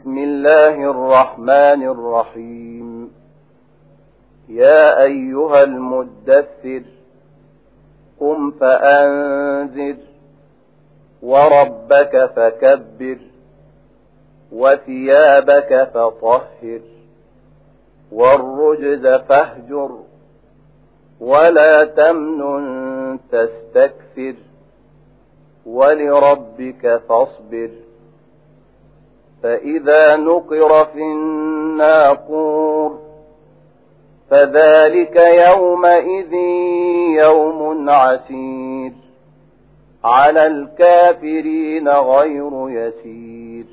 بسم الله الرحمن الرحيم. يا أيها المدثر قم فأنذر وربك فكبر وثيابك فطهر والرجز فاهجر ولا تمنن تستكثر ولربك فاصبر. فإذا نقر في الناقور فذلك يومئذ يوم عسير على الكافرين غير يسير.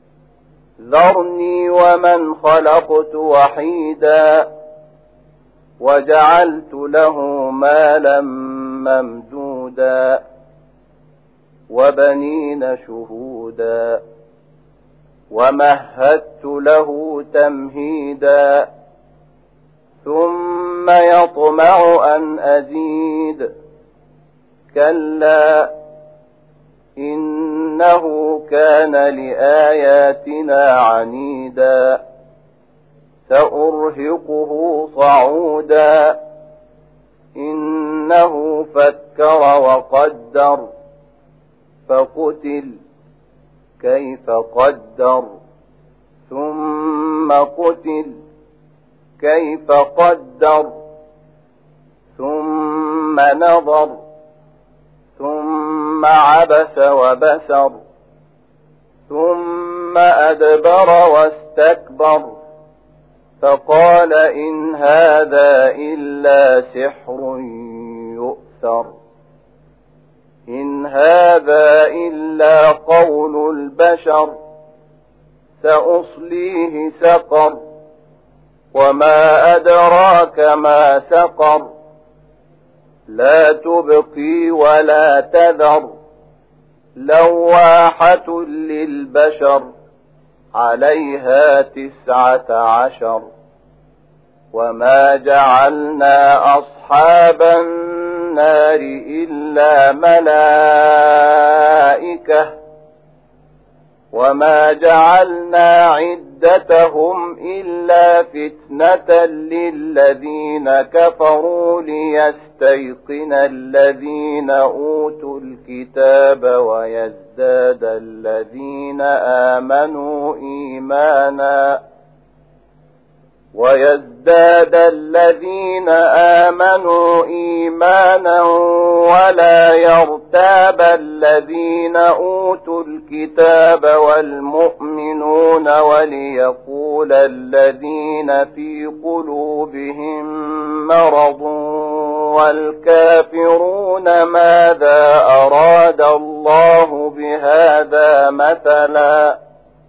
ذرني ومن خلقت وحيدا وجعلت له مالا ممدودا وبنين شهودا ومهدت له تمهيدا ثم يطمع أن أزيد كلا إنه كان لآياتنا عنيدا سأرهقه صعودا إنه فكر وقدر فقتل كيف قدر ثم قتل كيف قدر ثم نظر ثم عبس وبسر ثم أدبر واستكبر فقال إن هذا إلا سحر يؤثر إن هذا إلا قول البشر سأصليه سقر وما أدراك ما سقر لا تبقي ولا تذر لواحة للبشر عليها 19 وما جعلنا أصحاب النار إلا ملائكة وما جعلنا عدتهم إلا فتنة للذين كفروا ليستيقن الذين أوتوا الكتاب ويزداد الذين آمنوا إيمانا ولا يرتاب الذين أوتوا الكتاب والمؤمنون وليقول الذين في قلوبهم مرض والكافرون ماذا أراد الله بهذا مثلا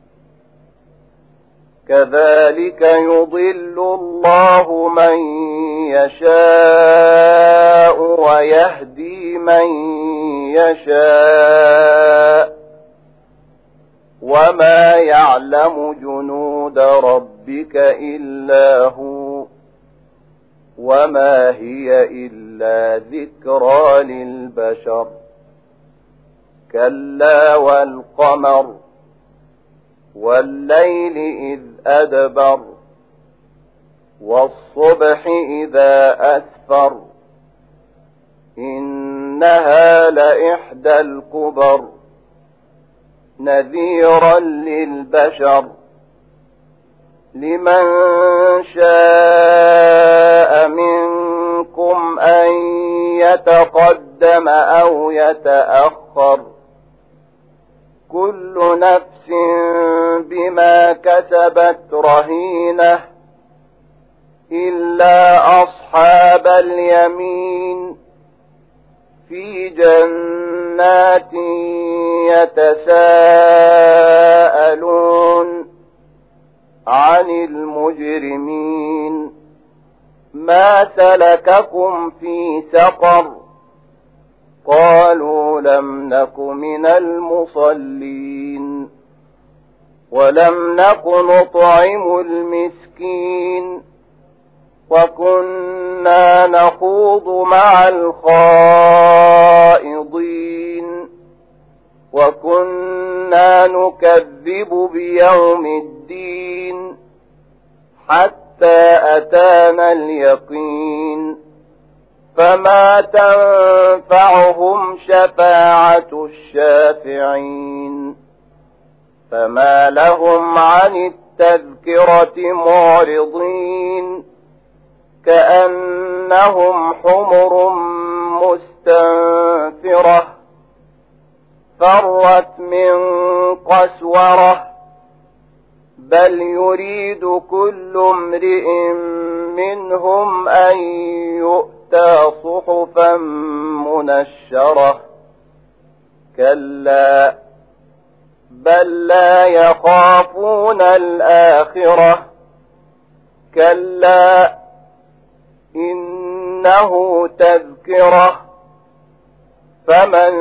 كذلك يضل الله من يشاء ويهدي من يشاء وما يعلم جنود ربك إلا هو وما هي إلا ذكرى للبشر. كلا والقمر والليل إذ أدبر والصبح إذا أسفر إنها لإحدى الكبر نذيرا للبشر لمن شاء منكم أن يتقدم أو يتأخر كل نفس بما كسبت رهينة إلا أصحاب اليمين في جنات يتساءلون عن المجرمين ما سلككم في سقر قالوا لم نك من المصلين ولم نك نطعم المسكين وكنا نخوض مع الخائضين وكنا كنا نكذب بيوم الدين حتى أتانا اليقين فما تنفعهم شفاعة الشافعين فما لهم عن التذكرة معرضين كأنهم حمر مستنفرة فرت من قسورة بل يريد كل امرئ منهم أن يؤتى صحفا منشرة كلا بل لا يخافون الآخرة كلا إنه تذكرة فمن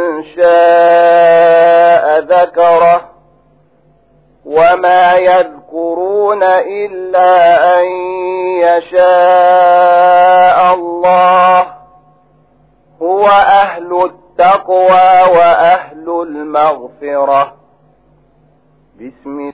شاء ذكره وما يذكرون إلا أن يشاء الله هو أهل التقوى وأهل المغفرة. بسم